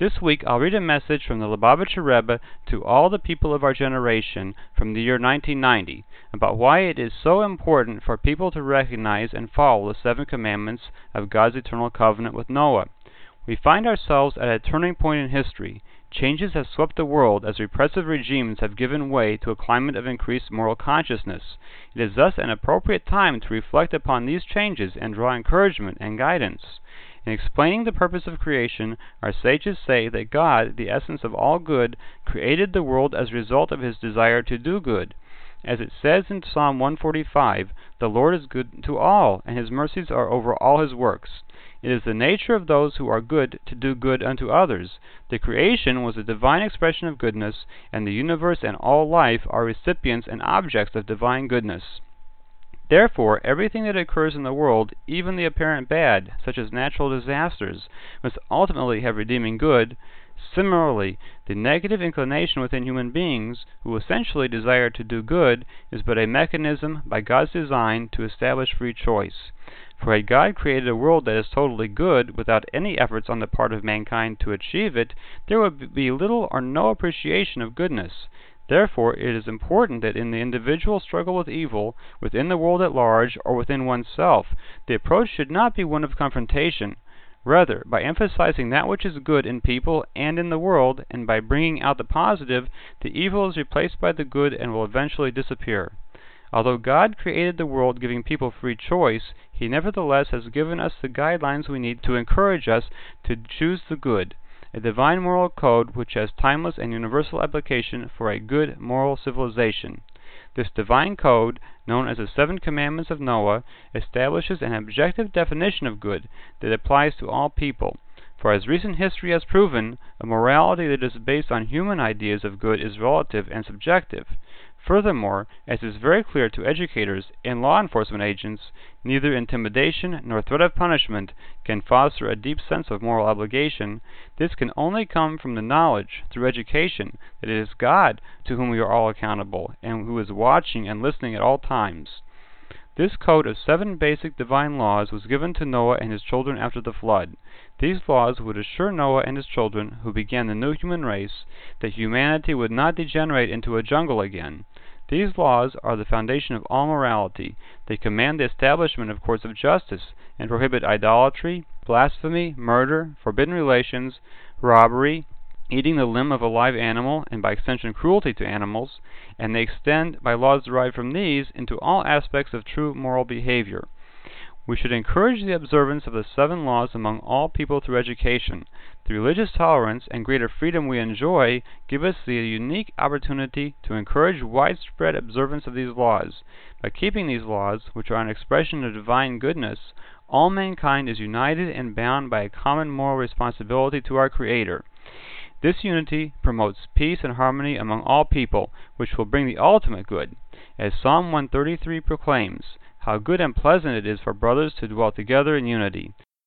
This week I'll read a message from the Lubavitcher Rebbe to all the people of our generation from the year 1990 about why it is so important for people to recognize and follow the 7 commandments of God's eternal covenant with Noah. We find ourselves at a turning point in history. Changes have swept the world as repressive regimes have given way to a climate of increased moral consciousness. It is thus an appropriate time to reflect upon these changes and draw encouragement and guidance. In explaining the purpose of creation, our sages say that God, the essence of all good, created the world as a result of His desire to do good. As it says in Psalm 145, "The Lord is good to all, and His mercies are over all His works." It is the nature of those who are good to do good unto others. The creation was a divine expression of goodness, and the universe and all life are recipients and objects of divine goodness. Therefore, everything that occurs in the world, even the apparent bad, such as natural disasters, must ultimately have redeeming good. Similarly, the negative inclination within human beings, who essentially desire to do good, is but a mechanism by God's design to establish free choice. For had God created a world that is totally good, without any efforts on the part of mankind to achieve it, there would be little or no appreciation of goodness. Therefore, it is important that in the individual struggle with evil, within the world at large, or within oneself, the approach should not be one of confrontation. Rather, by emphasizing that which is good in people and in the world, and by bringing out the positive, the evil is replaced by the good and will eventually disappear. Although God created the world giving people free choice, He nevertheless has given us the guidelines we need to encourage us to choose the good, a divine moral code which has timeless and universal application for a good moral civilization. This divine code, known as the 7 Commandments of Noah, establishes an objective definition of good that applies to all people. For as recent history has proven, a morality that is based on human ideas of good is relative and subjective. Furthermore, as is very clear to educators and law enforcement agents, neither intimidation nor threat of punishment can foster a deep sense of moral obligation. This can only come from the knowledge, through education, that it is God to whom we are all accountable, and who is watching and listening at all times. This code of 7 basic divine laws was given to Noah and his children after the flood. These laws would assure Noah and his children, who began the new human race, that humanity would not degenerate into a jungle again. These laws are the foundation of all morality. They command the establishment of courts of justice, and prohibit idolatry, blasphemy, murder, forbidden relations, robbery, eating the limb of a live animal, and by extension cruelty to animals, and they extend, by laws derived from these, into all aspects of true moral behavior. We should encourage the observance of the 7 laws among all people through education. The religious tolerance and greater freedom we enjoy give us the unique opportunity to encourage widespread observance of these laws. By keeping these laws, which are an expression of divine goodness, all mankind is united and bound by a common moral responsibility to our Creator. This unity promotes peace and harmony among all people, which will bring the ultimate good. As Psalm 133 proclaims, "How good and pleasant it is for brothers to dwell together in unity."